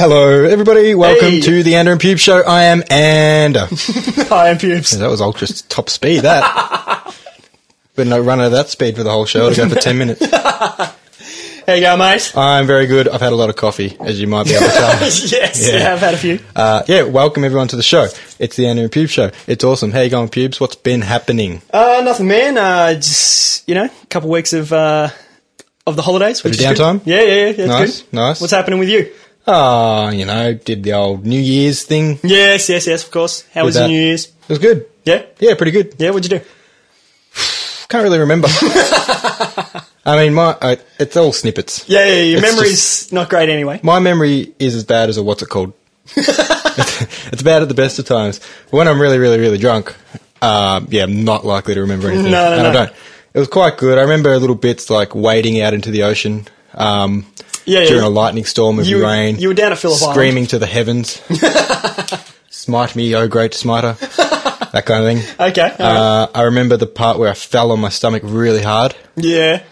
Hello, everybody. Welcome to the Ander and Pubes Show. I am Ander. Hi, I'm Pubes. That was ultra top speed, that. But no run at that speed for the whole show. It'll go for 10 minutes. How you going, mate? I'm very good. I've had a lot of coffee, as you might be able to tell. Yes, yeah, I've had a few. Welcome everyone to the show. It's the Ander and Pubes Show. It's awesome. How you going, Pubes? What's been happening? Nothing, man. Just, a couple of weeks of the holidays. Bit of downtime? Yeah, it's Nice, good. nice. What's happening with you? Did the old New Year's thing. Yes, of course. How was your New Year's? It was good. Yeah? Yeah, pretty good. Yeah, what'd you do? Can't really remember. I mean, it's all snippets. Yeah, your memory's not great anyway. My memory is as bad as a what's it called. It's bad at the best of times. But when I'm really, really, really drunk, I'm not likely to remember anything. No. I don't. It was quite good. I remember little bits like wading out into the ocean during a lightning storm of rain. You were down at Phillip screaming to the heavens. Smite me, oh great smiter. That kind of thing. Okay. I remember the part where I fell on my stomach really hard. Yeah.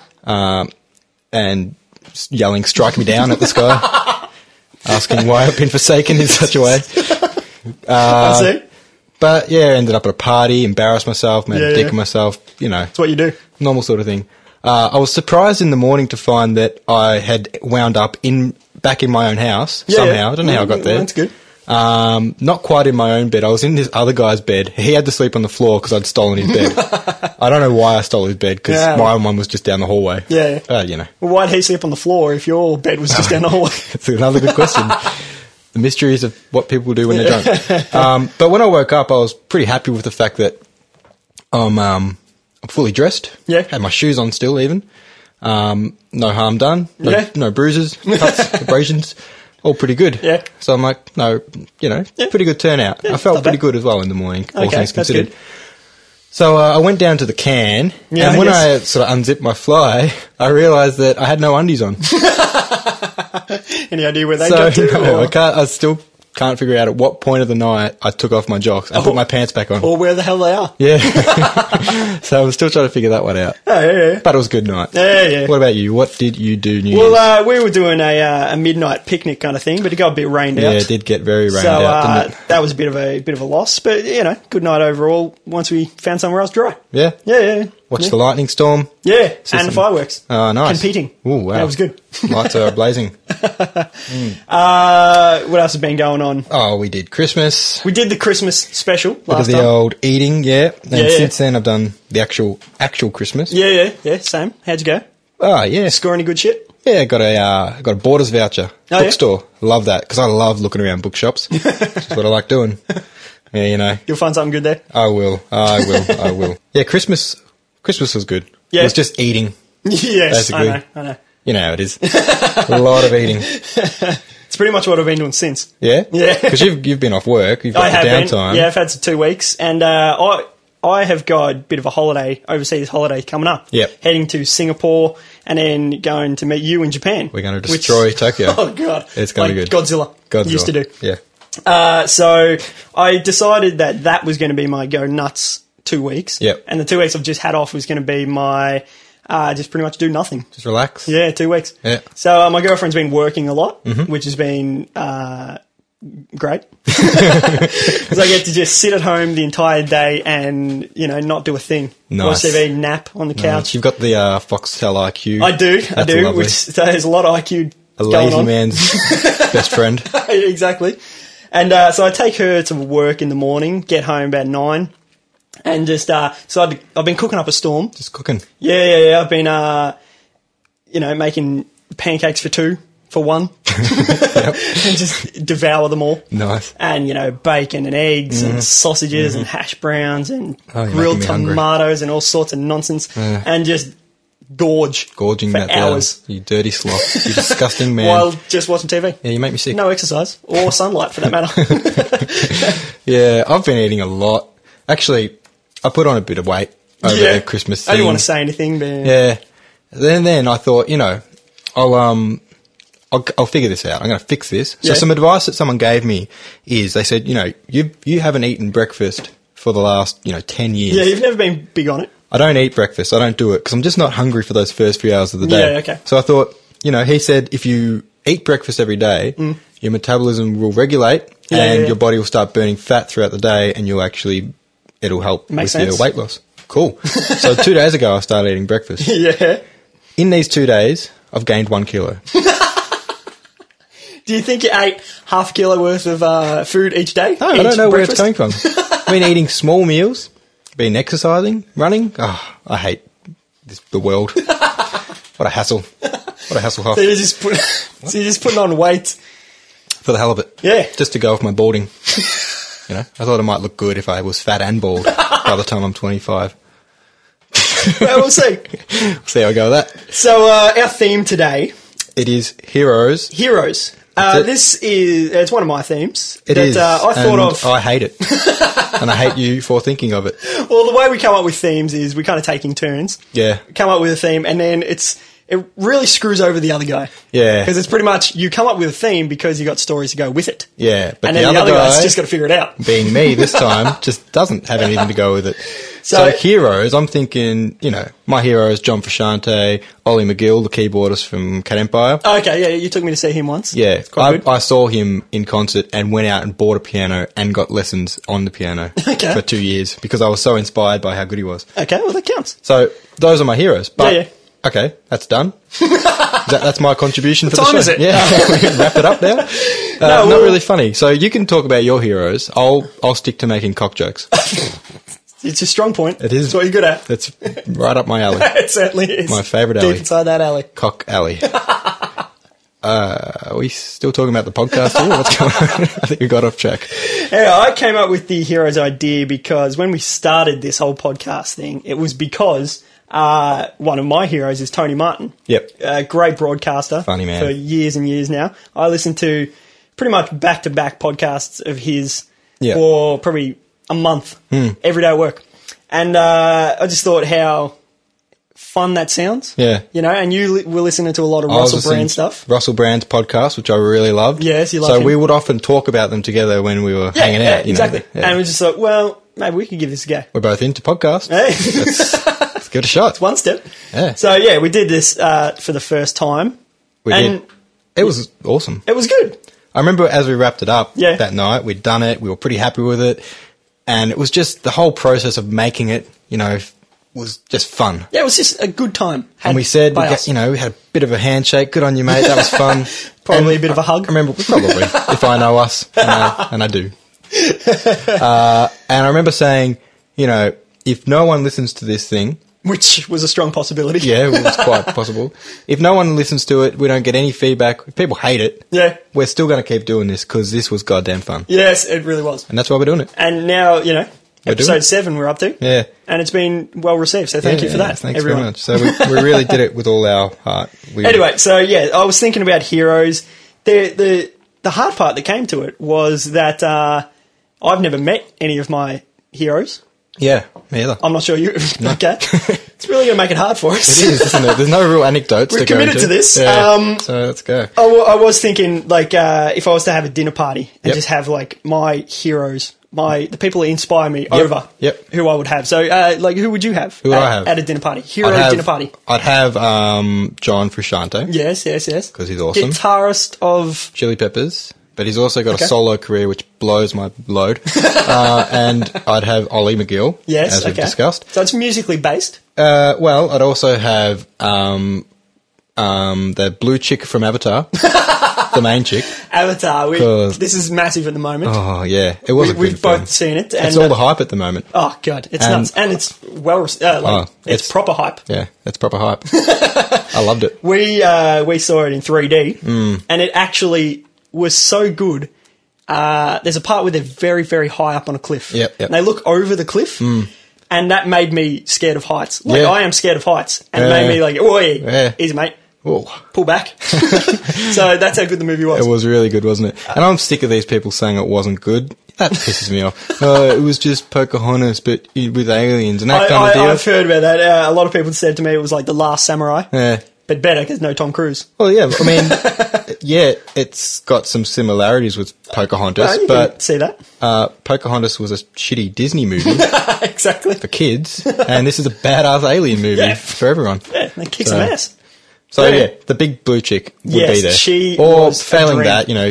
And yelling, strike me down at the sky. Asking why I've been forsaken in such a way. I see. But yeah, ended up at a party, embarrassed myself, made a dick of myself, That's what you do. normal sort of thing. I was surprised in the morning to find that I had wound up back in my own house somehow. Yeah. I don't know how I got there. That's good. Not quite in my own bed. I was in this other guy's bed. He had to sleep on the floor because I'd stolen his bed. I don't know why I stole his bed because my own one was just down the hallway. Yeah. Well, why'd he sleep on the floor if your bed was just down the hallway? It's another good question. The mysteries of what people do when they're drunk. But when I woke up, I was pretty happy with the fact that I'm fully dressed. Yeah. Had my shoes on still even. No harm done. No bruises, cuts, abrasions. All pretty good. Yeah. So I'm like, pretty good turnout. I felt pretty good as well in the morning, all things considered. Good. So I went down to the can, and when I sort of unzipped my fly, I realised that I had no undies on. Any idea where they got to? No, I still can't figure out at what point of the night I took off my jocks and put my pants back on. Or where the hell they are. Yeah. So I'm still trying to figure that one out. Oh, yeah. But it was a good night. Yeah. What about you? What did you do New Year's? Well, we were doing a midnight picnic kind of thing, but it got a bit rained out. Yeah, it did get very rained out, didn't it? That was a bit of a loss, but, good night overall once we found somewhere else dry. Yeah? Yeah. Watched the lightning storm. Yeah, and the fireworks. Oh, nice. Competing. Ooh, wow. That was good. Lights are blazing. What else has been going on? Oh, we did Christmas. We did the Christmas special last Bit of the time. old eating, yeah. And since then I've done the actual Christmas. Yeah, same. How'd you go? Oh, yeah. Score any good shit? Yeah, got a Borders voucher. Bookstore. Love that, because I love looking around bookshops. That's what I like doing. Yeah, You'll find something good there? I will. Yeah, Christmas was good. Yeah. It was just eating. Yes, basically. I know. You know how it is. A lot of eating. It's pretty much what I've been doing since. Yeah? Yeah. Because you've been off work. You've got I have the downtime. Yeah, I've had 2 weeks. And I have got a bit of a overseas holiday coming up. Yep. Heading to Singapore and then going to meet you in Japan. We're going to destroy Tokyo. Oh, God. It's going to be good. Godzilla used to do. Yeah. So I decided that was going to be my go nuts 2 weeks. Yep. And the 2 weeks I've just had off was going to be my just pretty much do nothing. Just relax. Yeah, 2 weeks. Yeah. So my girlfriend's been working a lot, which has been great. Because I get to just sit at home the entire day and, not do a thing. Nice. Watch TV, nap on the couch. You've got the Foxtel IQ. I do, lovely. which so there's a lot of IQ A going lazy on. man's best friend. Exactly. And so I take her to work in the morning, get home about 9, and just so I've been cooking up a storm. Just cooking. Yeah. I've been making pancakes for 2 for 1, and just devour them all. Nice. And bacon and eggs and sausages and hash browns and you're grilled making me hungry. tomatoes and all sorts of nonsense, and just Gorging for that hours. down. You dirty sloth. You disgusting man. while just watching TV. Yeah, you make me sick. No exercise or sunlight for that matter. Yeah, I've been eating a lot. Actually, I put on a bit of weight over the Christmas thing. I didn't want to say anything, but Yeah. Then I thought, I'll figure this out. I'm going to fix this. So some advice that someone gave me is they said, you haven't eaten breakfast for the last, 10 years. Yeah, you've never been big on it. I don't eat breakfast. I don't do it because I'm just not hungry for those first few hours of the day. Yeah, okay. So I thought, he said if you eat breakfast every day, your metabolism will regulate, Yeah, and yeah. your body will start burning fat throughout the day, and it'll help Makes with your sense. weight loss. Cool. So 2 days ago, I started eating breakfast. Yeah. In these 2 days, I've gained 1 kilo. Do you think you ate half a kilo worth of food each day? No, I don't know where it's coming from. I've been eating small meals, been exercising, running. Oh, I hate the world. What a hassle. What a hassle. So you're just putting on weight. For the hell of it. Yeah. Just to go off my balding. I thought it might look good if I was fat and bald by the time I'm 25. Well, we'll see. See how I go with that. So our theme today, It is heroes. heroes. It's one of my themes. It is. I thought and of. I hate it. And I hate you for thinking of it. Well, the way we come up with themes is we kind of take in turns. Yeah. Come up with a theme, and then it really screws over the other guy. Yeah. Because it's pretty much you come up with a theme because you got stories to go with it. Yeah. But And then the other guy's just got to figure it out. being me this time, just doesn't have anything to go with it. So- So heroes, I'm thinking, my heroes, John Frusciante, Ollie McGill, the keyboardist from Cat Empire. Okay, yeah, you took me to see him once. Yeah, It's quite good. I saw him in concert and went out and bought a piano and got lessons on the piano Okay. for 2 years because I was so inspired by how good he was. Okay, well, that counts. So those are my heroes. But, Yeah. okay, that's done. That's my contribution for the time show. is it? Yeah, we can wrap it up now. No, Not really funny. So you can talk about your heroes. I'll stick to making cock jokes. It's a strong point. It is. It's what you're good at. That's right up my alley. It certainly is. My favourite Deep alley. inside that alley. Cock alley. Are we still talking about the podcast here? What's going on? I think we got off track. Yeah, I came up with the heroes idea because when we started this whole podcast thing, it was because one of my heroes is Tony Martin. Yep. A great broadcaster. Funny man. For years and years now. I listened to pretty much back-to-back podcasts of his Yeah. for probably a month, every day at work. And I just thought how fun that sounds. Yeah. And you were listening to a lot of I was Russell listening Brand to stuff. Russell Brand's podcast, which I really loved. Yes, you love So him. we would often talk about them together when we were hanging out. Exactly. Yeah. And we just thought, well, maybe we could give this a go. We're both into podcasts. Hey. Let's give it a shot. One step. Yeah. So yeah, we did this for the first time. We and did. It was awesome. It was good. I remember as we wrapped it up Yeah. that night, we'd done it. We were pretty happy with it. And it was just the whole process of making it, was just fun. Yeah, it was just a good time. And we said, by we us. had a bit of a handshake. Good on you, mate. That was fun. Probably And a bit of a hug. I remember, probably, if I know us, and I do. And I remember saying, if no one listens to this thing, Which was a strong possibility. yeah, it was quite possible. If no one listens to it, we don't get any feedback. If people hate it, Yeah. we're still going to keep doing this because this was goddamn fun. Yes, it really was. And that's why we're doing it. And now, doing episode it. 7 we're up to. Yeah. And it's been well received, so thank you for that, Thanks everyone. very much. So we really did it with all our heart. Anyway, so yeah, I was thinking about heroes. The hard part that came to it was that I've never met any of my heroes. Yeah, me either. I'm not sure you. Okay. It's really going to make it hard for us. It is, isn't it? There's no real anecdotes We're to go committed into. to this. Yeah. So let's go. I was thinking, if I was to have a dinner party and Yep. just have, my heroes, the people that inspire me over Yep. who I would have. So, who would you have? Who would I have? At a dinner party. Hero dinner party. I'd have John Frusciante Yes. because he's awesome. Guitarist of... Chili Peppers, but he's also got Okay. a solo career which blows my load. And I'd have Ollie McGill, Yes, as we've okay. discussed. So it's musically based. Well, I'd also have the blue chick from Avatar, the main chick. Avatar. 'Cause- This is massive at the moment. Oh yeah, it was a good We've film. both seen it. And, It's all the hype at the moment. oh, God. It's And- nuts. And it's it's it's- proper hype. Yeah, it's proper hype. I loved it. We saw it in 3D, Mm. and it actually was so good. There's a part where they're very, very high up on a cliff. Yep. And they look over the cliff, and that made me scared of heights. Like, Yeah. I am scared of heights. And it Yeah. made me like, oh, yeah, Yeah. easy, mate. Oh, Pull back. So that's how good the movie was. it was really good, wasn't it? And I'm sick of these people saying it wasn't good. That pisses me off. It was just Pocahontas, but with aliens and that kind of deal. I've heard about that. A lot of people said to me it was like The Last Samurai, Yeah. but better because no Tom Cruise. Well, yeah. I mean, yeah, it's got some similarities with Pocahontas, Well, you but can see that. Pocahontas was a shitty Disney movie Exactly. for kids, and this is a badass alien movie Yeah. for everyone. Yeah, they kick So- some ass. So Yeah. yeah, the big blue chick would Yes, be there. she or was a failing dream. that,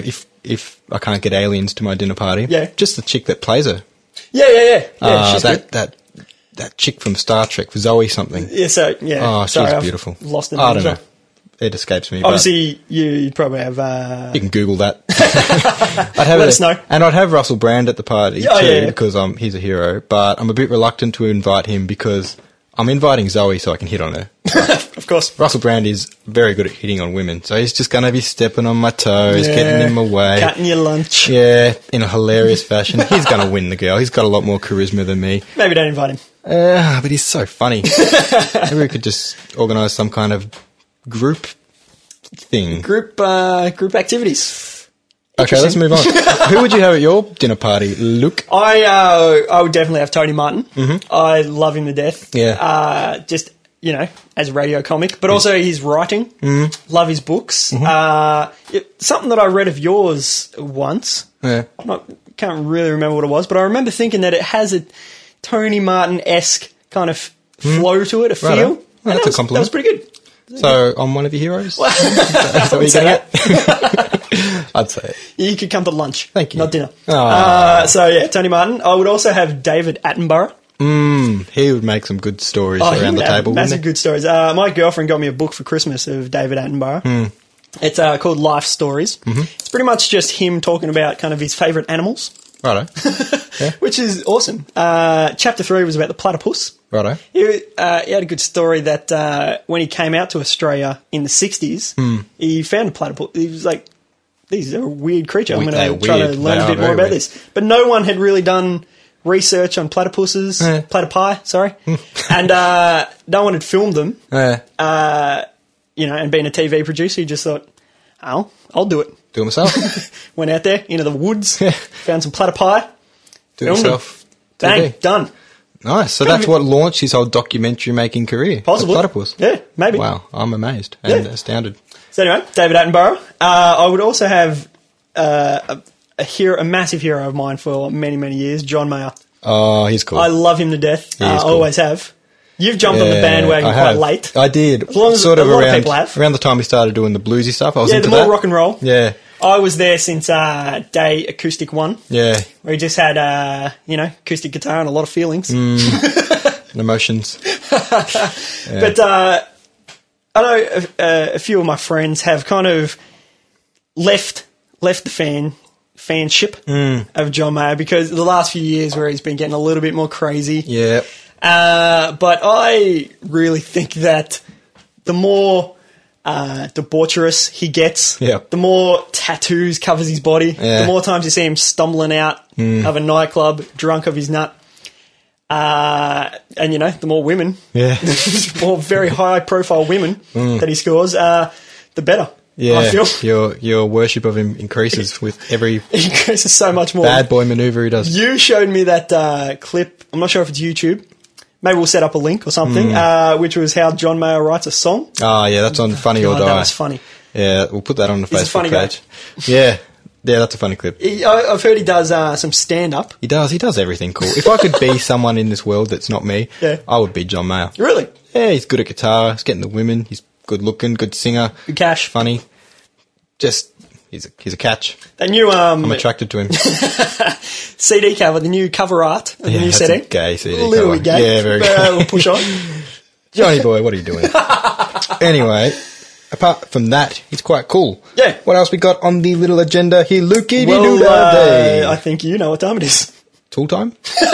if I can't get aliens to my dinner party. Yeah. Just the chick that plays her. Yeah. She's good. That chick from Star Trek, Zoe something. Yeah, so, yeah. Oh, she's Sorry, I've beautiful. lost the I name. don't know. It escapes me. Obviously, you probably have... You can Google that. I'd have Let us know. And I'd have Russell Brand at the party Oh, too, yeah. because he's a hero. But I'm a bit reluctant to invite him because I'm inviting Zoe so I can hit on her. Of course. Russell Brand is very good at hitting on women, so he's just going to be stepping on my toes, getting in my way. Cutting your lunch. Yeah, in a hilarious fashion. He's going to win the girl. He's got a lot more charisma than me. Maybe don't invite him. But he's so funny. Maybe we could just organise some kind of group thing. Group activities. Okay, let's move on. Who would you have at your dinner party, Luke? I would definitely have Tony Martin. Mm-hmm. I love him to death. Yeah. Just, as a radio comic, but also his writing. Mm-hmm. Love his books. Something that I read of yours once. Yeah. Can't really remember what it was, but I remember thinking that it has a Tony Martin-esque kind of flow to it, a feel. Righto. Well, that's a compliment. That was pretty good. So, I'm one of your heroes? Is that what you're getting at? I'd say it. You could come to lunch. Thank you. Not dinner. Ah. Tony Martin. I would also have David Attenborough. He would make some good stories around the table, wouldn't massive he? good stories. My girlfriend got me a book for Christmas of David Attenborough. It's called Life Stories. It's pretty much just him talking about kind of his favourite animals. Righto. Yeah. Which is awesome. Chapter 3 was about the platypus. Righto. He had a good story that when he came out to Australia in the 60s, he found a platypus. He was like, these are a weird creature. I'm going to try to learn a bit more about this. But no one had really done research on platypuses, platypi, sorry. And no one had filmed them. And being a TV producer, he just thought, I'll do it. Do it myself. Went out there into the woods, found some platypi. Do it yourself. Bang, done. Nice. So that's what launched his whole documentary making career. Possibly. The platypus. Yeah, maybe. Wow, I'm amazed and astounded. So anyway, David Attenborough. I would also have a massive hero of mine for many, many years, John Mayer. Oh, he's cool. I love him to death. I cool. always have. You've jumped on the bandwagon quite late. I did. As long as sort of a lot around, of people have. around the time we started doing the bluesy stuff. I was into the more that. rock and roll. Yeah. I was there since day Acoustic 1. Yeah. Where he just had, acoustic guitar and a lot of feelings. Emotions. But I know a few of my friends have kind of left the fanship of John Mayer because the last few years where he's been getting a little bit more crazy. Yeah. But I really think that the more debaucherous he gets, Yep. the more tattoos covers his body, Yeah. the more times you see him stumbling out of a nightclub, drunk of his nut. And the more women, Yeah. more very high profile women that he scores, the better. Yeah. I feel. Your worship of him increases with every He increases so much more. bad boy maneuver he does. You showed me that clip. I'm not sure if it's YouTube. Maybe we'll set up a link or something, which was how John Mayer writes a song. Oh, yeah, that's on Funny or God, Die. that was funny. Yeah, we'll put that on the He's a Facebook funny guy. page. Yeah, that's a funny clip. I've heard he does some stand-up. He does everything cool. If I could be someone in this world that's not me, Yeah. I would be John Mayer. Really? Yeah, he's good at guitar, he's getting the women, he's good looking, good singer, Good cash. funny. Just, he's a catch. That new I'm attracted to him. CD cover, the new cover art of the new that's CD. a gay CD A little cover. bit gay. Yeah, very but, gay. we'll push on. Johnny boy, what are you doing? Anyway, apart from that, he's quite cool. Yeah. What else we got on the little agenda here, Lukey? Well, I think you know what time it is. Tool time?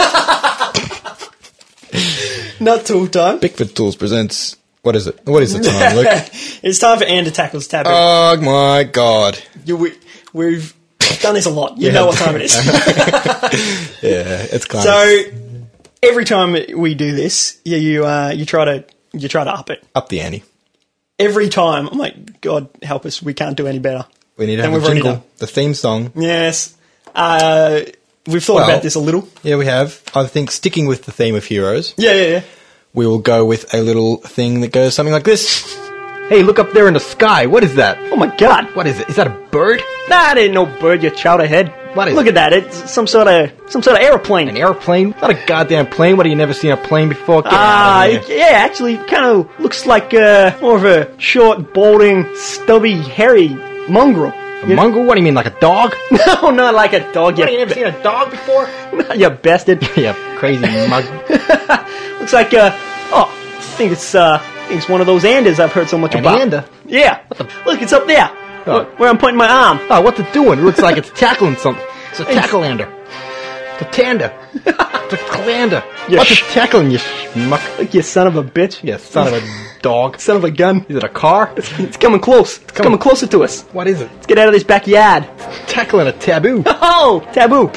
Not tool time. Bickford Tools presents... What is it? What is the time, Luke? It's time for Ander Tackles Taboo. Oh, my God. We've done this a lot. You know what time it is. Yeah, it's kind So every time we do this, you try to up it. up the ante. Every time, I'm like, God help us, we can't do any better. We need to Then have a we've already jingle, done. the theme song. Yes. We've thought Well- about this a little. Yeah, we have. I think sticking with the theme of heroes, Yeah. we will go with a little thing that goes something like this. Hey, look up there in the sky. What is that? Oh my God. What is it? Is that a bird? Nah, it ain't no bird, you chowderhead. What is Look it? at that. It's some sort of airplane. An airplane? Not a goddamn plane. What, have you never seen a plane before? Get out of here. Yeah, actually, kind of looks like more of a short, balding, stubby, hairy mongrel. A mongrel? What do you mean, like a dog? No, not like a dog. What, you never seen a dog before? No, you bastard. You crazy mug. Looks like, I think it's one of those Anders I've heard so much about. An Ander? Yeah. Look, it's up there. Oh. Where I'm pointing my arm. Oh, what's it doing? It looks like it's tackling something. It's a tackle-ander. It's a tander. It's a clander. What's it tackling, you schmuck? Look, you son of a bitch. You son of a dog. Son of a gun. Is it a car? It's coming close. It's coming closer to us. What is it? Let's get out of this backyard. Tackling a taboo. Oh, taboo.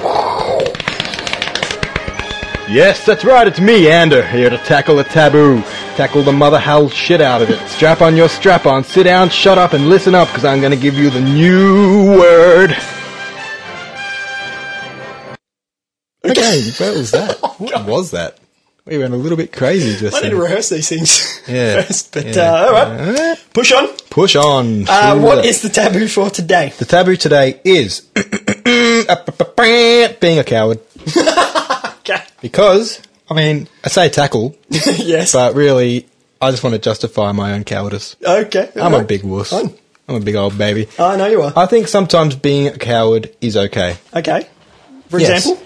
Yes, that's right, it's me, Ander, here to tackle a taboo. Tackle the mother hell shit out of it. Strap on your strap-on, sit down, shut up, and listen up, because I'm going to give you the new word. Okay, what was that? What was that? We went a little bit crazy just I need to rehearse these things first, but yeah. alright. Push on. Push on. What is the taboo for today? The taboo today is being a coward. Okay. Because, I mean, I say tackle, Yes. but really, I just want to justify my own cowardice. Okay. I'm a big wuss. Fun. I'm a big old baby. I know you are. I think sometimes being a coward is okay. Okay. For Yes. example?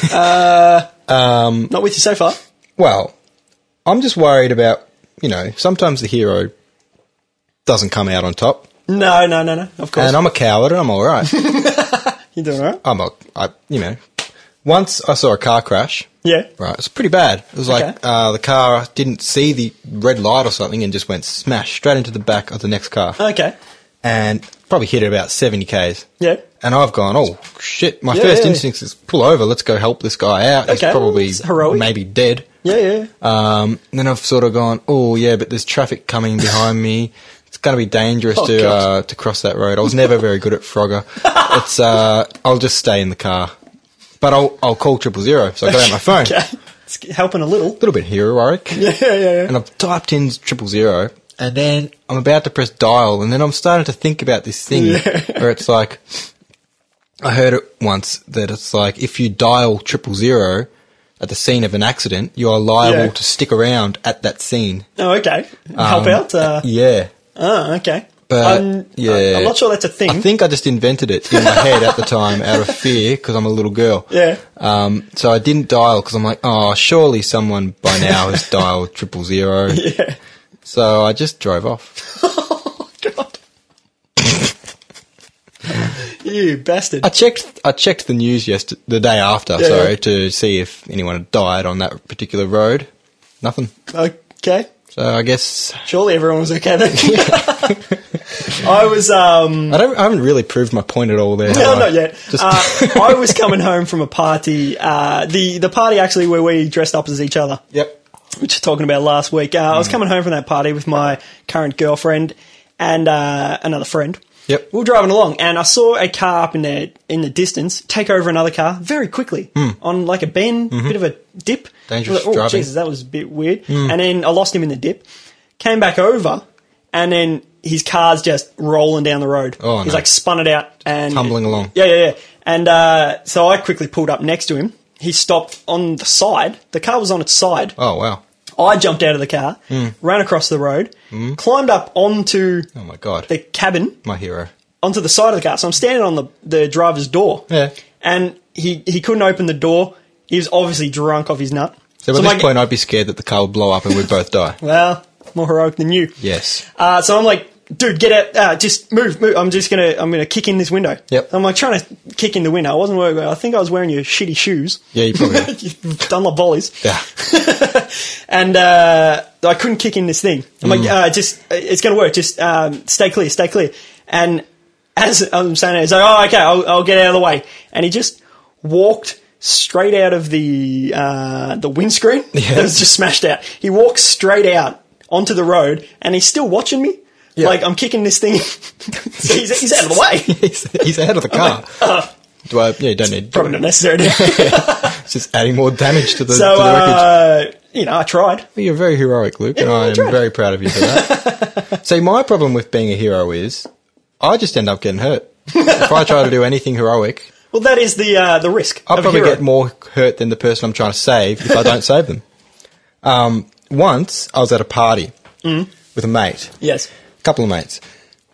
Not with you so far. Well, I'm just worried about, sometimes the hero doesn't come out on top. No, of course. And I'm a coward and I'm alright. You're doing alright? Once I saw a car crash. Yeah. Right, it's pretty bad. It was like the car didn't see the red light or something and just went smash straight into the back of the next car. Okay. And probably hit it about 70 Ks. Yeah. And I've gone, oh, shit, my first instinct is pull over, let's go help this guy out. He's probably heroic. Maybe dead. Yeah. Then I've sort of gone, oh, yeah, but there's traffic coming behind me. It's going to be dangerous to cross that road. I was never very good at Frogger. I'll just stay in the car. But I'll call 000, so I got out my phone. Okay. It's helping a little. A little bit heroic. Yeah. And I've typed in 000, and then I'm about to press dial, and then I'm starting to think about this thing where it's like, I heard it once that it's like if you dial 000 at the scene of an accident, you are liable to stick around at that scene. Oh, okay. Help out? Yeah. Oh, okay. But, I'm not sure that's a thing. I think I just invented it in my head at the time out of fear because I'm a little girl. Yeah. So I didn't dial because I'm like, oh, surely someone by now has dialed 000. Yeah. So I just drove off. Oh, God. You bastard. I checked the news the day after, to see if anyone had died on that particular road. Nothing. Okay. So I guess surely everyone was okay then. I was. I haven't really proved my point at all there. No, not yet. I was coming home from a party. The party actually where we dressed up as each other. Yep. Which we were talking about last week. I was coming home from that party with my current girlfriend and another friend. Yep. We were driving along, and I saw a car up in the distance take over another car very quickly on like a bend, bit of a dip. Dangerous driving. driving. Jesus, that was a bit weird. And then I lost him in the dip. Came back over, and then his car's just rolling down the road. Oh, He's no. like spun it out and Tumbling along. Yeah. And so I quickly pulled up next to him. He stopped on the side. The car was on its side. Oh, wow. I jumped out of the car, ran across the road, climbed up onto Oh, my God. the cabin, My hero. onto the side of the car. So I'm standing on the driver's door. Yeah. And he couldn't open the door. He was obviously drunk off his nut. So at this point, I'd be scared that the car would blow up and we'd both die. Well, more heroic than you. Yes. So I'm like, dude, get out, just move. I'm gonna kick in this window. Yep. So I'm like trying to kick in the window. I wasn't wearing, I think I was wearing your shitty shoes. Yeah, you probably Dunlop volleys. Yeah. And I couldn't kick in this thing. I'm like, it's going to work. Just stay clear. And as I'm saying it, he's like, oh, okay, I'll get out of the way. And he just walked straight out of the windscreen. Yeah. That was just smashed out. He walked straight out onto the road, and he's still watching me. Yeah. Like, I'm kicking this thing. So he's out of the way. he's ahead of the car. You don't need... Probably not necessary. It's just adding more damage to the wreckage. I tried. Well, you're very heroic, Luke, and I am very proud of you for that. See, my problem with being a hero is I just end up getting hurt. If I try to do anything heroic... Well, that is the risk. I'll probably get more hurt than the person I'm trying to save if I don't save them. Once, I was at a party with a mate. Yes. A couple of mates.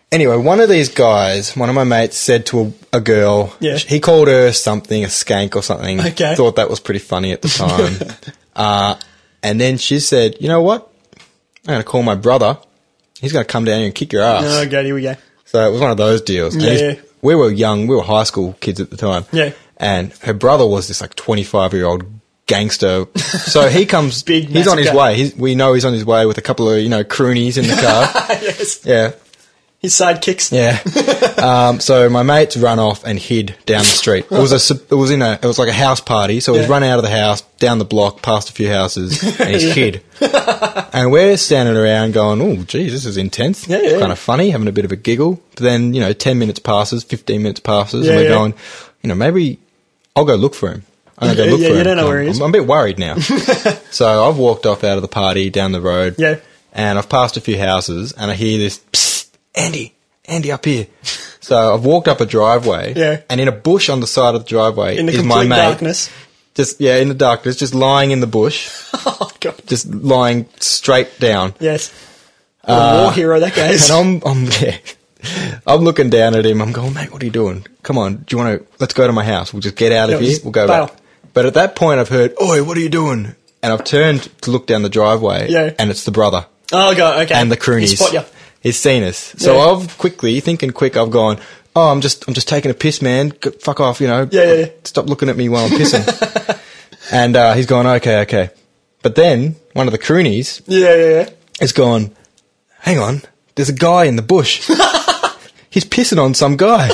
Anyway, one of these guys, one of my mates, said to a girl, he called her something, a skank or something. Okay. Thought that was pretty funny at the time. And then she said, you know what? I'm going to call my brother. He's going to come down here and kick your ass. Oh, God, here we go. So it was one of those deals. Yeah. We were young. We were high school kids at the time. Yeah. And her brother was this, like, 25-year-old gangster. So he comes... he's on his way. We know he's on his way with a couple of, croonies in the car. Yes. Yeah. His sidekicks. Yeah. So my mates run off and hid down the street. It was like a house party. So he's run out of the house, down the block, past a few houses, and he's hid. And we're standing around going, oh, geez, this is intense. Yeah. Kind of funny, having a bit of a giggle. But then, 10 minutes passes, 15 minutes passes, and we're going, maybe I'll go look for him. I'm going to go look for him. You don't know where he is. I'm a bit worried now. So I've walked off out of the party down the road. Yeah. And I've passed a few houses, and I hear this, psst, Andy up here. So I've walked up a driveway, and in a bush on the side of the driveway in the is my mate. Darkness. In the darkness, just lying in the bush. Oh, God. Just lying straight down. Yes. What a war hero that guy is. And I'm looking down at him. I'm going, mate, what are you doing? Come on, do you want to, let's go to my house. We'll just get out of here. We'll go back. But at that point I've heard, oi, what are you doing? And I've turned to look down the driveway, and it's the brother. Oh, God, okay. And the croonies. He spot you. He's seen us. So I've thinking quick, I've gone, oh, I'm just taking a piss, man. Fuck off, Yeah. Stop looking at me while I'm pissing. And he's gone, okay. But then one of the croonies has gone, hang on, there's a guy in the bush. He's pissing on some guy.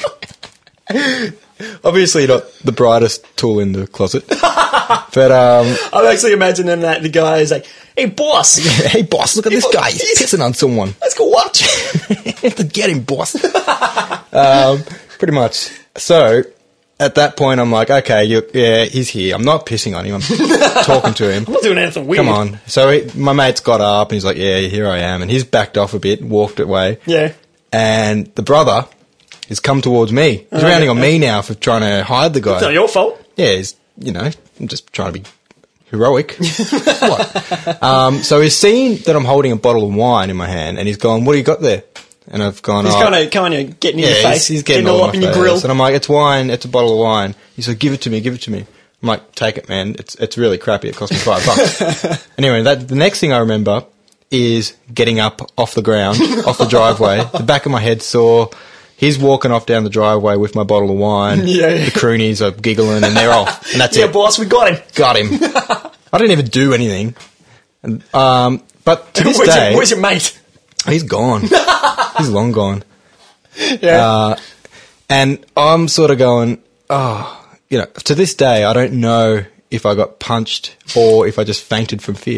Obviously not the brightest tool in the closet. But I'm actually imagining that the guy is like, hey, boss. Hey, boss, look at this guy. He's pissing on someone. Let's go watch. Have to get him, boss. Pretty much. So at that point, I'm like, okay, he's here. I'm not pissing on him. I'm talking to him. I'm not doing anything weird. Come on. So my mate's got up and he's like, yeah, here I am. And he's backed off a bit, walked away. Yeah. And the brother has come towards me. He's rounding on me now for trying to hide the guy. It's not your fault. Yeah, I'm just trying to be heroic. What? So he's seen that I'm holding a bottle of wine in my hand, and he's gone, what do you got there? And I've gone, he's kind of getting in your face. He's getting all up in your grill. And I'm like, it's wine, it's a bottle of wine. He's like, give it to me. I'm like, take it, man. It's really crappy. It cost me $5. Anyway, the next thing I remember is getting up off the ground, off the driveway. The back of my head sore. He's walking off down the driveway with my bottle of wine. The croonies are giggling and they're off. And that's it. Yeah, boss, we got him. Got him. I didn't even do anything. But to this day... Where's your mate? He's gone. He's long gone. Yeah. And I'm sort of going, to this day, I don't know if I got punched or if I just fainted from fear.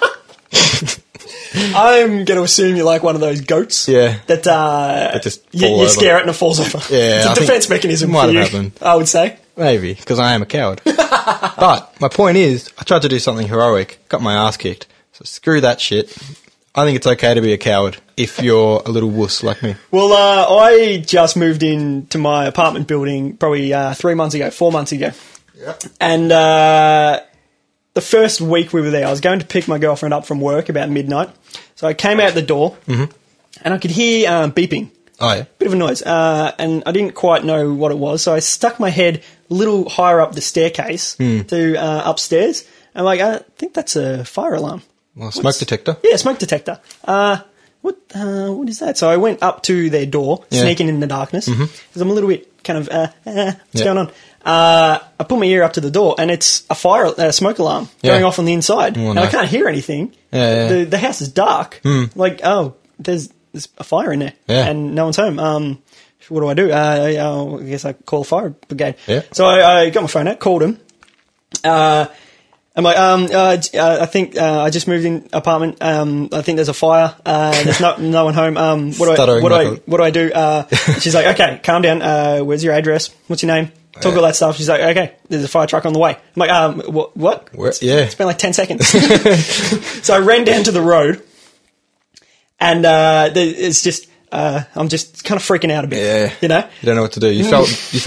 I'm going to assume you're like one of those goats. Yeah. That just you scare it and it falls over. Yeah. It's a defense mechanism for you, happened. I would say. Maybe, because I am a coward. But my point is, I tried to do something heroic, got my ass kicked. So screw that shit. I think it's okay to be a coward if you're a little wuss like me. Well, I just moved into my apartment building probably 4 months ago. Yeah. And the first week we were there, I was going to pick my girlfriend up from work about midnight. So I came out the door, and I could hear beeping. Oh, yeah. Bit of a noise. And I didn't quite know what it was, so I stuck my head a little higher up the staircase to upstairs. I'm like, I think that's a fire alarm. Well, smoke detector? Yeah, smoke detector. What is that? So I went up to their door, sneaking in the darkness, because I'm a little bit kind of, what's going on? I put my ear up to the door, and it's a smoke alarm going off on the inside. Oh, and I can't hear anything. Yeah. The house is dark. Like, there's a fire in there, and no one's home. What do? I guess I call the fire brigade. Yeah. So I got my phone out, called him. I'm like, I think I just moved in apartment. I think there's a fire. There's no one home. What do I do? She's like, okay, calm down. Where's your address? What's your name? Talk all that stuff. She's like, okay, there's a fire truck on the way. I'm like, what? It's been like 10 seconds. So I ran down to the road, and it's just, I'm just kind of freaking out a bit. Yeah. You know? You don't know what to do. You felt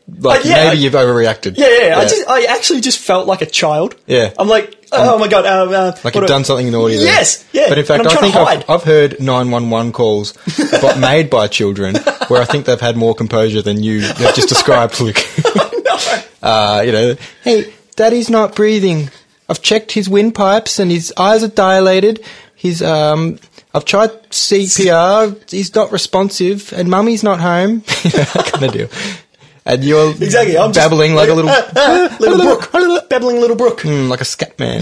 like maybe you've overreacted. Yeah. I actually just felt like a child. Yeah. I'm like, oh my God. Like you've done something naughty there. Yes, yeah. But in fact, I think I've heard 911 calls but made by children where I think they've had more composure than you have just described, Luke. No. Hey, Daddy's not breathing. I've checked his windpipes and his eyes are dilated. I've tried CPR. He's not responsive, and Mummy's not home. That kind of deal. And you're I'm babbling like a little brook, babbling little brook, like a scat man.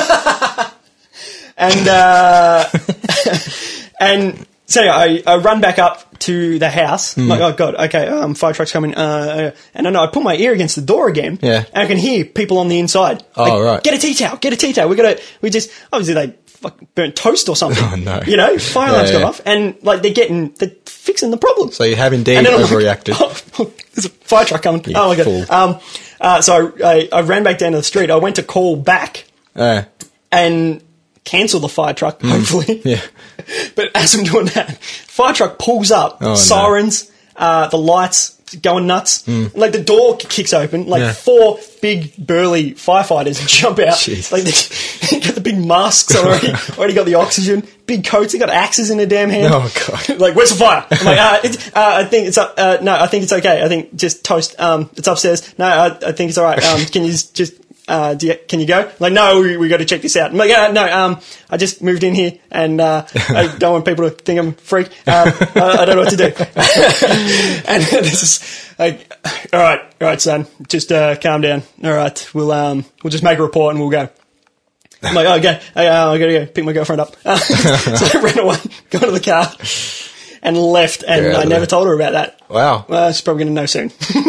And so I run back up to the house. I'm like, oh God, okay, fire truck's coming. And I put my ear against the door again. Yeah. And I can hear people on the inside. Oh, right. Get a tea towel. Obviously they fucking burnt toast or something. Oh, no. Fire alarm's gone off. And like they're fixing the problem. So you have indeed overreacted. Like, there's a fire truck coming. You oh my fool. God. So I ran back down to the street. I went to call back and cancel the fire truck, hopefully. Yeah. But as I'm doing that, fire truck pulls up, sirens, the lights going nuts. Like the door kicks open, like 4 big burly firefighters jump out. Jeez. Like they got the big masks already got the oxygen, big coats, they got axes in their damn hand. Oh God. Like, where's the fire? I'm like, I think it's up. No, I think it's okay. I think just toast. It's upstairs. No, I think it's all right. Can you just can you go? Like, no, we got to check this out. I'm like, no, I just moved in here and I don't want people to think I'm a freak. I don't know what to do. And this is like, all right, son, just calm down. All right, we'll just make a report and we'll go. I'm like, okay, I gotta go pick my girlfriend up. So I ran away, got into the car, and left. And I never told her about that. Wow. Well, she's probably going to know soon.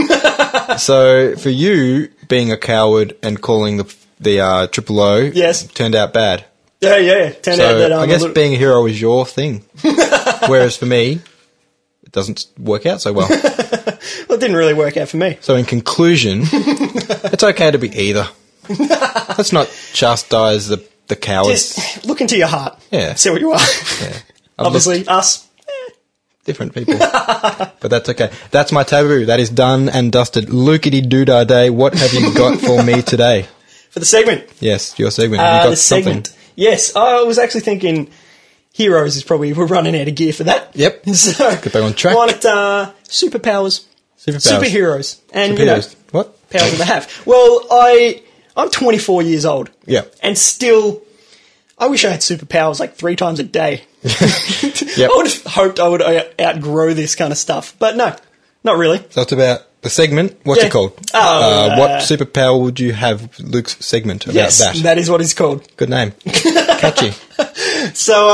So for you, being a coward and calling the Triple O, yes, turned out bad. Yeah. Turned out that I guess being a hero is your thing, whereas for me, it doesn't work out so well. Well, it didn't really work out for me. So in conclusion, it's okay to be either. Let's not chastise the cowards. Just look into your heart. Yeah. See what you are. Yeah. Obviously, us. Different people. But that's okay. That's my taboo. That is done and dusted. Lookity doodah day. What have you got for me today? For the segment. Yes, your segment. Have you got the segment. Something? Yes, I was actually thinking heroes is probably, we're running out of gear for that. Yep. So, get back on track. Why not superpowers? Superheroes. And, superheroes. What? Powers that they have. Well, I'm 24 years old. Yeah. And still, I wish I had superpowers like 3 times a day. Yep. I would have hoped I would outgrow this kind of stuff. But no, not really. So it's about the segment. What's it called? What superpower would you have? Luke's segment about that. That is what it's called. Good name. Catchy. So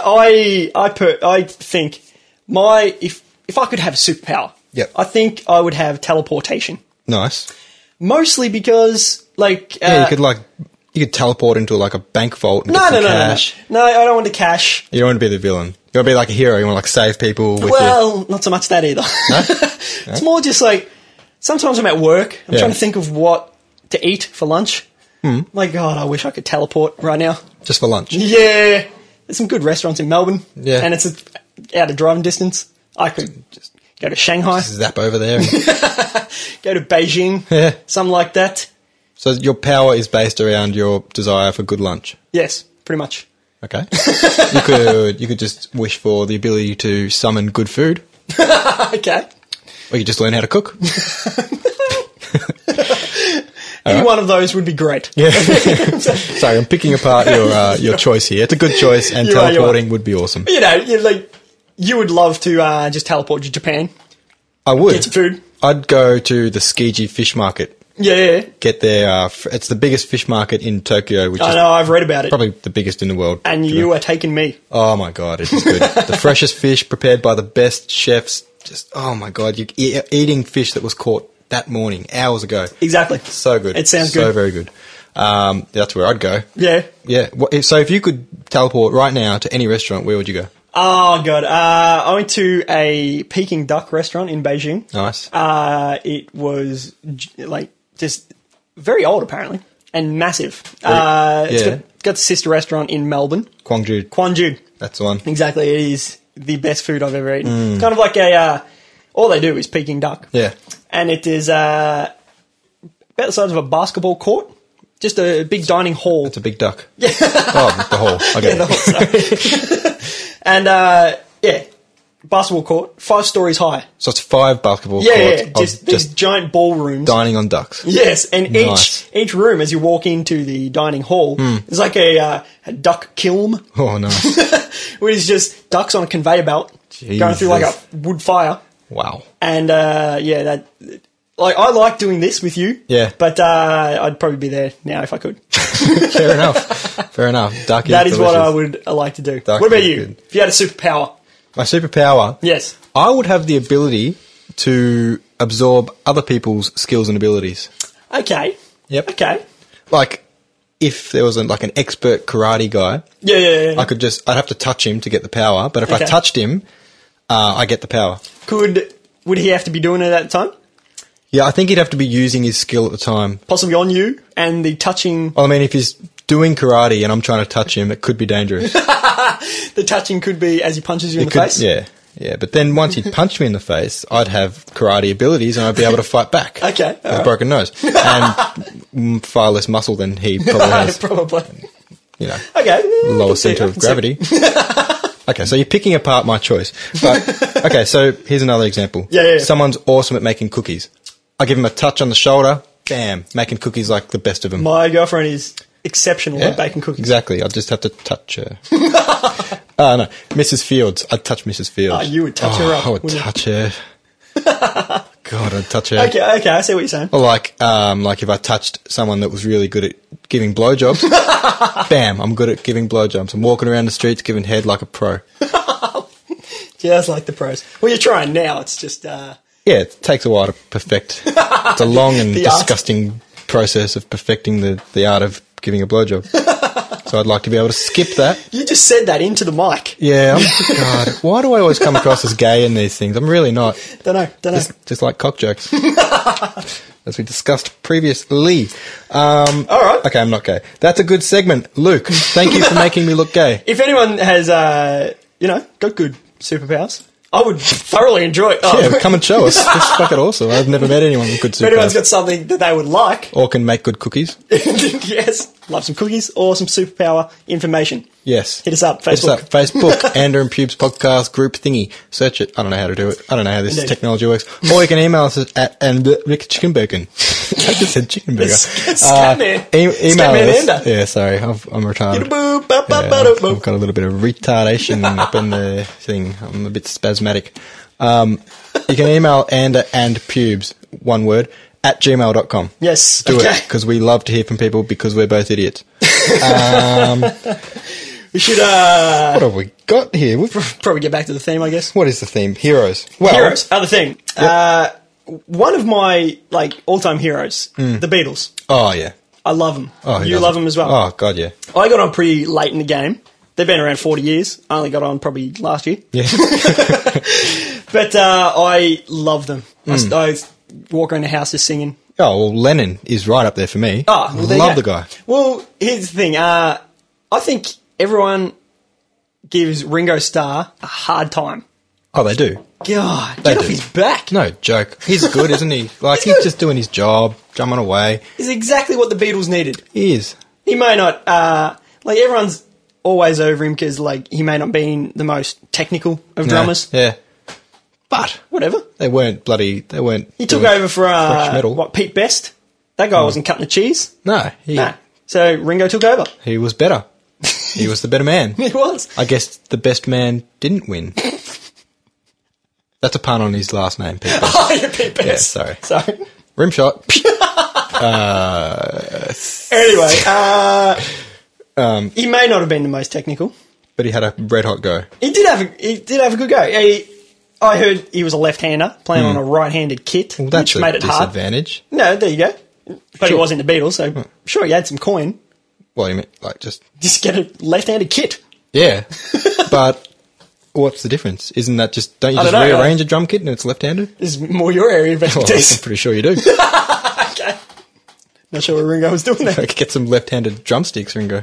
I think if I could have a superpower, I think I would have teleportation. Nice. Mostly because you could teleport into like a bank vault and get some cash. No, I don't want the cash. You don't want to be the villain. You want to be like a hero. You want to like save people with not so much that either. No? It's more just like sometimes I'm at work. I'm trying to think of what to eat for lunch. My God, I wish I could teleport right now. Just for lunch? Yeah. There's some good restaurants in Melbourne. Yeah. And it's out of driving distance. I could just go to Shanghai. Just zap over there. Go to Beijing. Yeah. Something like that. So your power is based around your desire for good lunch? Yes, pretty much. Okay. You could just wish for the ability to summon good food. Okay. Or you just learn how to cook. Any one of those would be great. Yeah. Sorry, I'm picking apart your choice here. It's a good choice, and teleporting would be awesome. You would love to just teleport to Japan. I would. Get some food. I'd go to the Tsukiji fish market. Yeah. Get there. It's the biggest fish market in Tokyo, which I know, I've read about it. Probably the biggest in the world. And you are taking me. Oh my God, it is good. The freshest fish prepared by the best chefs. Just, oh my God, you're eating fish that was caught that morning, hours ago. Exactly. So good. It sounds good. So very good. That's where I'd go. Yeah. Yeah. So if you could teleport right now to any restaurant, where would you go? Oh, God. I went to a Peking duck restaurant in Beijing. Nice. It was just very old, apparently, and massive. It's got the sister restaurant in Melbourne. Gwangju. Gwangju. That's the one. Exactly. It is the best food I've ever eaten. It's kind of like all they do is Peking duck. Yeah. And it is about the size of a basketball court. Just a big dining hall. It's a big duck. Yeah. Oh, the hall. Okay. Yeah, the hall, sorry. And, basketball court, 5 stories high. So it's 5 basketball courts. Yeah, just these giant ballrooms. Dining on ducks. Yes, and Nice. each room, as you walk into the dining hall, is like a duck kiln, Oh, nice. which is just ducks on a conveyor belt going through like a wood fire. Wow. And I like doing this with you. Yeah. But I'd probably be there now if I could. Fair enough. Fair enough. Duck is That is what I delicious. would like to do. Duck What about is you? good. If you had a superpower? My superpower? Yes. I would have the ability to absorb other people's skills and abilities. Okay. Yep. Okay. Like, if there was an expert karate guy, Yeah. I'd have to touch him to get the power, but if I Okay. touched him, I get the power. Would he have to be doing it at the time? Yeah, I think he'd have to be using his skill at the time. Possibly on you, and the touching... Well, I mean, if he's doing karate and I'm trying to touch him, it could be dangerous. The touching could be as he punches you in the face? Yeah. But then once he'd punch me in the face, I'd have karate abilities and I'd be able to fight back. Okay. With a broken nose. And far less muscle than he probably has. Probably. You know, Okay. lower centre of gravity. Okay, so you're picking apart my choice. But, okay, so here's another example. Yeah. Someone's awesome at making cookies. I give him a touch on the shoulder, bam, making cookies like the best of them. My girlfriend is exceptional at baking cookies. Exactly, I'd just have to touch her. No, Mrs. Fields. I'd touch Mrs. Fields. Oh, you would touch her up, I would wouldn't you? touch her. God, I'd touch her. Okay, I see what you're saying. Or like if I touched someone that was really good at giving blowjobs, bam, I'm good at giving blowjobs. I'm walking around the streets giving head like a pro. Just like the pros. Well, you're trying now. It's just... Yeah, it takes a while to perfect. It's a long and The art. disgusting process of perfecting the art of giving a blowjob. So I'd like to be able to skip that. You just said that into the mic. Yeah, God, why do I always come across as gay in these things? I'm really not. Don't know. Just like cock jokes. As we discussed previously. All right. Okay, I'm not gay. That's a good segment. Luke, thank you for making me look gay. If anyone has, got good superpowers, I would thoroughly enjoy it. Oh. Yeah, come and show us. It's fucking awesome. I've never met anyone with good If anyone's superpowers. got something that they would like, Or can make good cookies. yes, love some cookies or some superpower information. Yes. Hit us up, Hit us Facebook. up, Facebook, Andrew and Pubes podcast group thingy. Search it. I don't know how to do it. I don't know how this Indeed. technology works. Or you can email us at Rick Chicken Bacon. I just said chicken burger. Scatman. Email Scatman us. Ender. Yeah, sorry, I'm retarded. Boop, ba, ba, Yeah, ba, do, I've boop. got a little bit of retardation up in the thing. I'm a bit spasmatic. You can email and pubes, one word, at gmail.com. Yes. Do okay. it, because we love to hear from people because we're both idiots. We should What have we got here? probably get back to the theme, I guess. What is the theme? Heroes. Well, Heroes. Other thing. One of my all-time heroes, the Beatles. Oh, yeah. I love them. Oh, You love them as well. Oh, God, yeah. I got on pretty late in the game. They've been around 40 years. I only got on probably last year. Yeah. But I love them. I walk around the house just singing. Oh, well, Lennon is right up there for me. Oh, well, there you love go. the guy. Well, here's the thing. I think everyone gives Ringo Starr a hard time. Oh, they do. God, They get off do. his back. No joke. He's good, isn't he? Like, he's just doing his job, drumming away. It's exactly what the Beatles needed. He is. He may not, everyone's always over him because, he may not be the most technical of drummers. Yeah. But Whatever. they weren't. He took doing over for, thrash metal. Pete Best? That guy wasn't cutting the cheese. No, Nah. So Ringo took over. he was better. He was the better man. He was. I guess the best man didn't win. That's a pun on his last name, Pete Best. Oh, yeah, Pete Best. Yeah, sorry. Sorry. Rim shot. Anyway, he may not have been the most technical. But he had a red hot go. He did have a good go. I heard he was a left-hander playing on a right-handed kit, Well, that's which made a it hard. disadvantage. No, there you go. But he Sure. was in the Beatles, so sure he had some coin. Well, you mean, just... Just get a left-handed kit. Yeah. But what's the difference? Isn't that just... Don't you I just don't know, rearrange a drum kit and it's left-handed? This is more your area of Well, I'm expertise. pretty sure you do. Okay. Not sure what Ringo was doing there. Get some left-handed drumsticks, Ringo.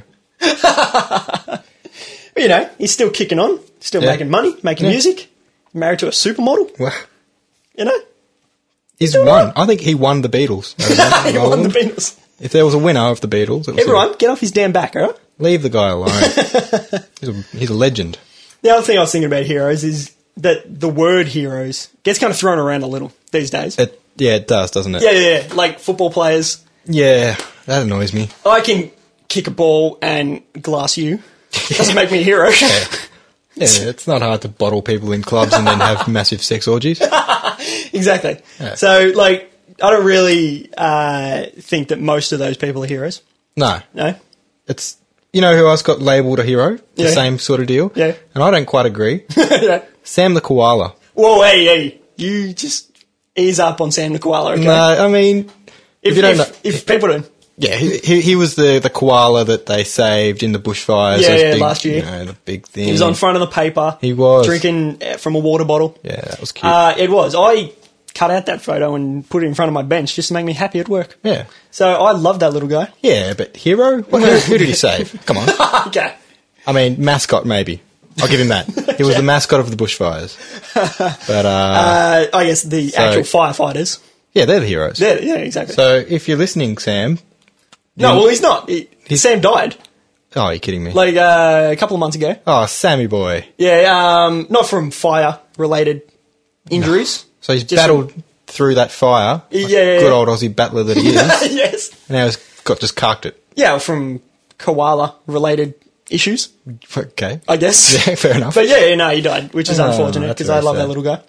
But, he's still kicking on, still Yeah. making money, making Yeah. music, married to a supermodel. Well, You know? He's won. I think he won the Beatles. He won the Beatles. If there was a winner of the Beatles... Everyone, get off his damn back, all right? Leave the guy alone. He's a legend. The other thing I was thinking about heroes is that the word heroes gets kind of thrown around a little these days. It does, doesn't it? Yeah. Like football players. Yeah, that annoys me. I can kick a ball and glass you. Doesn't make me a hero. Yeah, it's not hard to bottle people in clubs and then have massive sex orgies. Exactly. Yeah. So, like, I don't really think that most of those people are heroes. No. It's... You know who else got labelled a hero? The same sort of deal? Yeah. And I don't quite agree. Yeah. Sam the Koala. Whoa, hey. You just ease up on Sam the Koala, okay? No, I mean... If you don't know... If people don't... Yeah, he was the koala that they saved in the bushfires. Yeah, last year. You know, the big thing. He was on front of the paper. He was. Drinking from a water bottle. Yeah, that was cute. It was. I cut out that photo and put it in front of my bench just to make me happy at work. Yeah. So I love that little guy. Yeah, but hero? Who did he save? Come on. Okay. I mean, mascot maybe. I'll give him that. He was the mascot of the bushfires. But I guess the actual firefighters. Yeah, they're the heroes. Yeah, exactly. So if you're listening, Sam... No, well, he's not. Sam died. Oh, you're kidding me. Like a couple of months ago. Oh, Sammy boy. Yeah, not from fire-related injuries. No. So he's battled through that fire. Yeah. Good old Aussie battler that he is. Yes. And now he's just carked it. Yeah, from koala-related issues. Okay. I guess. Yeah, fair enough. But yeah, no, he died, which is unfortunate because I love that little guy.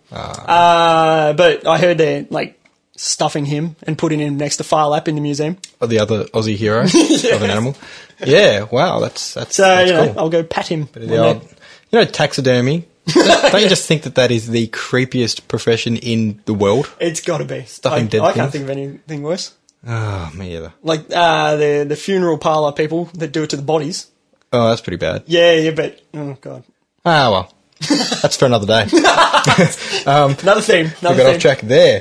But I heard they're, like, stuffing him and putting him next to Phar Lap in the museum. Oh, the other Aussie hero of an animal. Yeah, wow, that's so that's you know, cool. I'll go pat him. Taxidermy. Don't you just think that is the creepiest profession in the world? It's got to be. Stuffing dead I things. can't think of anything worse. Oh, me either. Like the funeral parlour people that do it to the bodies. Oh, that's pretty bad. Yeah, but oh god. Ah, well, that's for another day. Another theme. We got off track there.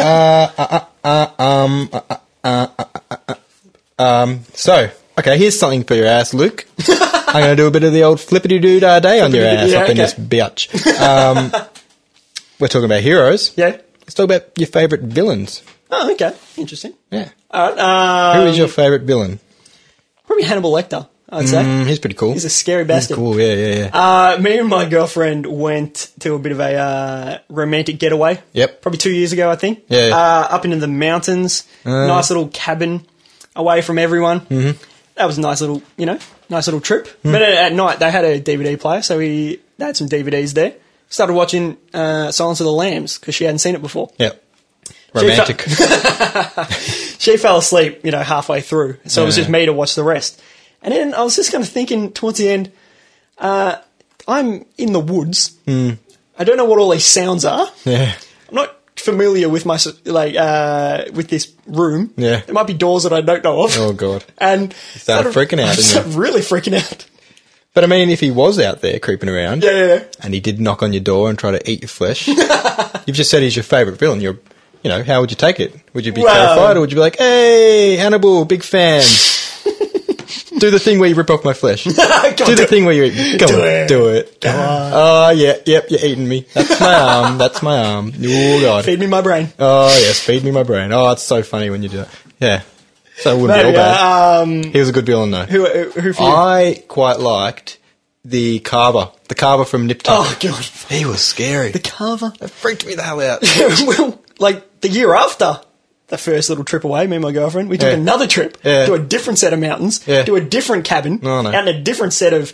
So, okay, here's something for your ass, Luke. I'm going to do a bit of the old flippity-doo-dah-day on your ass up in this bitch. We're talking about heroes. Yeah. Let's talk about your favourite villains. Oh, okay. Interesting. Yeah. All right. Who is your favourite villain? Probably Hannibal Lecter, I'd say. He's pretty cool. He's a scary bastard. He's cool, yeah. Me and my girlfriend went to a bit of a romantic getaway. Yep. Probably 2 years ago, I think. Yeah. Up into the mountains. Nice little cabin away from everyone. Mm-hmm. That was a nice little trip. Mm. But at night, they had a DVD player, so they had some DVDs there. Started watching Silence of the Lambs because she hadn't seen it before. Yep. Romantic. She fell asleep, halfway through. So it was just me to watch the rest. And then I was just kind of thinking towards the end, I'm in the woods. Mm. I don't know what all these sounds are. Yeah. I'm not familiar with with this room. Yeah. There might be doors that I don't know of. Oh, God. And you started freaking out, didn't you? Really freaking out. But I mean, if he was out there creeping around, yeah, and he did knock on your door and try to eat your flesh, you've just said he's your favourite villain. How would you take it? Would you be terrified, or would you be like, "Hey, Hannibal, big fan. Do the thing where you rip off my flesh. Do the thing where you eat. Do it. Come on. Oh, yep, you're eating me. That's my arm. Oh, God. Feed me my brain. Oh, yes, feed me my brain. Oh, it's so funny when you do that. Yeah. So it wouldn't be all bad. He was a good villain, though. Who for you? I quite liked the Carver. The Carver from Nip Tuck. Oh, God. He was scary. The Carver? That freaked me the hell out. Well, like, the year after the first little trip away, me and my girlfriend, we took another trip to a different set of mountains, to a different cabin, out in a different set of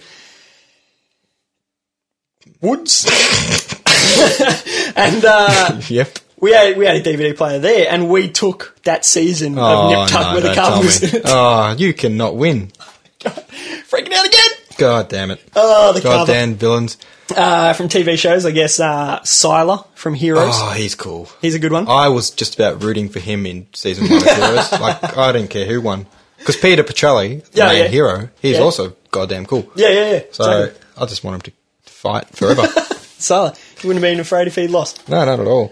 woods. And yep. we had a DVD player there, and we took that season of Nip Tuck where the Carver was in it. Oh, you cannot win. Freaking out again. God damn it. Oh, the Carver. Goddamn villains. From TV shows, I guess, Sylar from Heroes. Oh, he's cool. He's a good one. I was just about rooting for him in season 1 of Heroes. Like, I didn't care who won. Because Peter Petrelli, the main hero, he's also goddamn cool. Yeah. So, I just want him to fight forever. Sylar. You wouldn't have been afraid if he'd lost. No, not at all.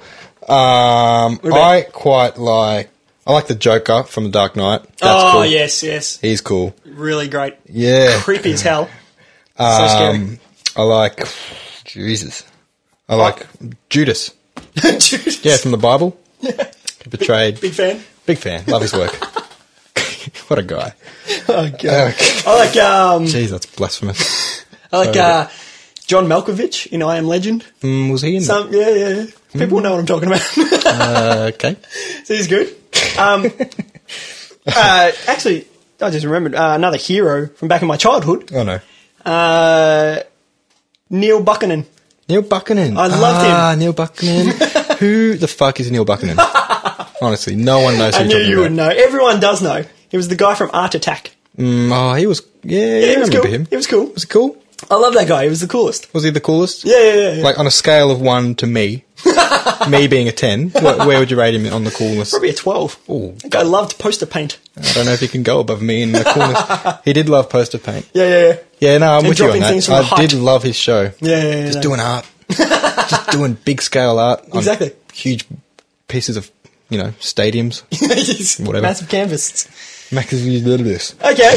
I like the Joker from The Dark Knight. That's cool. Yes. He's cool. Really great. Yeah. Creepy as hell. So scary. I like Judas. Judas. Yeah, from the Bible. Yeah. He betrayed. Big fan. Big fan. Love his work. What a guy. Oh, God. I like, Jeez, that's blasphemous. I like, John Malkovich in I Am Legend. Was he in that? Yeah. People know what I'm talking about. Okay. So he's good. Actually, I just remembered another hero from back in my childhood. Oh, no. Neil Buchanan. Neil Buchanan. I loved him. Neil Buchanan. Who the fuck is Neil Buchanan? Honestly, no one knows who I you're knew talking you about. would know. Everyone does know. He was the guy from Art Attack. He was... Yeah, he I was remember cool. him. He was cool. Was he cool? I love that guy. He was the coolest. Was he the coolest? Yeah. Like, on a scale of 1 to me, me being a 10, where would you rate him on the coolness? Probably a 12. Ooh. That guy loved poster paint. I don't know if he can go above me in the coolness. He did love poster paint. Yeah. Yeah, no, I'm And with you on dropping things that. from the I height. did love his show. Yeah. Just doing art. Just doing big scale art. on Exactly. huge pieces of, stadiums. Whatever. Massive canvas. Max's little this.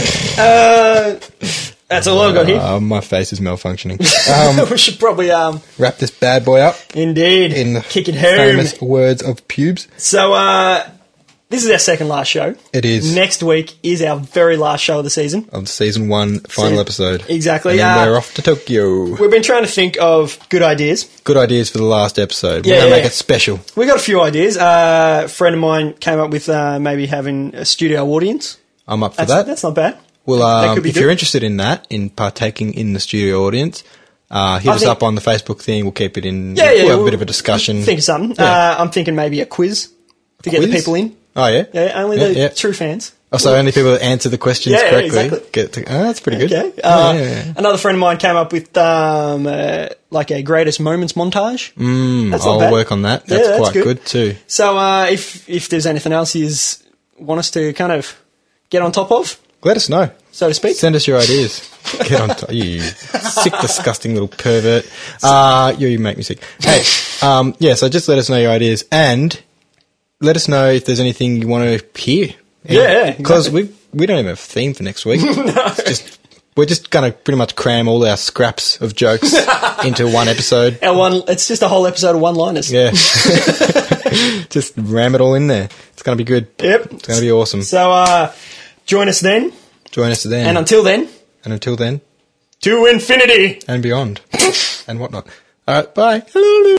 Okay. That's all I've got here. My face is malfunctioning. We should probably Wrap this bad boy up indeed in the kick it home. famous words of pubes. So this is our second last show. It is. Next week is our very last show of the season. Of the season 1 final episode. Exactly. And then we're off to Tokyo. We've been trying to think of good ideas. Good ideas for the last episode. We're Yeah, going to make yeah. it special. We got a few ideas. A friend of mine came up with maybe having a studio audience. I'm up for that. That's not bad. Well, That could be if good. you're interested in that, in partaking in the studio audience, hit us think- up on the Facebook thing. We'll keep it in. Yeah, We'll have a bit of a discussion. Think of something. Yeah. I'm thinking maybe a quiz to get the Quiz? people in. Oh, yeah? Yeah, only Yeah, the yeah. true fans. Oh, so only people that answer the questions Yeah, correctly exactly. that's pretty good. Okay. Yeah. Another friend of mine came up with like a greatest moments montage. That's not I'll bad. work on that. Yeah, That's that's quite good. good too. So if there's anything else you want us to kind of get on top of, Let us know. so to speak. Send us your ideas. Get on top. You sick, disgusting little pervert. You make me sick. Hey, so just let us know your ideas and let us know if there's anything you want to hear. Yeah, Because exactly. we don't even have a theme for next week. We're just going to pretty much cram all our scraps of jokes into one episode. It's just a whole episode of one-liners. Yeah. Just ram it all in there. It's going to be good. Yep. It's going to be awesome. So join us then, Join us then. and until then, until then, to infinity. and beyond. And whatnot. All right, bye. Hello.